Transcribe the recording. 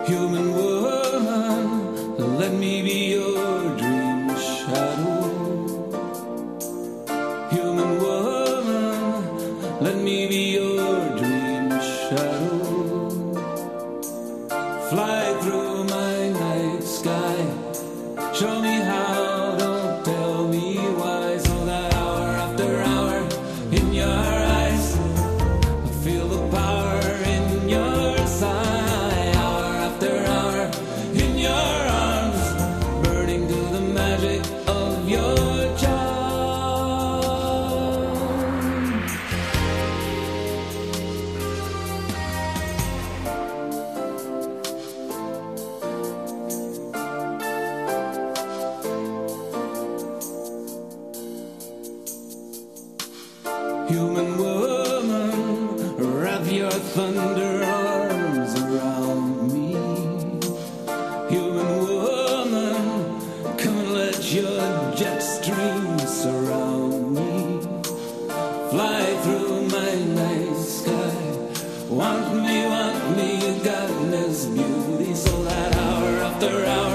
Human woman, let me be your dream shadow. Human woman, let me be your dream shadow. Fly through my night sky, show me how, don't tell me why. So that hour after hour in your eyes, I feel the power in your sigh. Hour after hour in your arms, burning to the magic of your charm. Human woman, wrap your thunder arms around me. Human woman, come and let your jet streams surround me. Fly through my night sky, want me, you got this beauty. So that hour after hour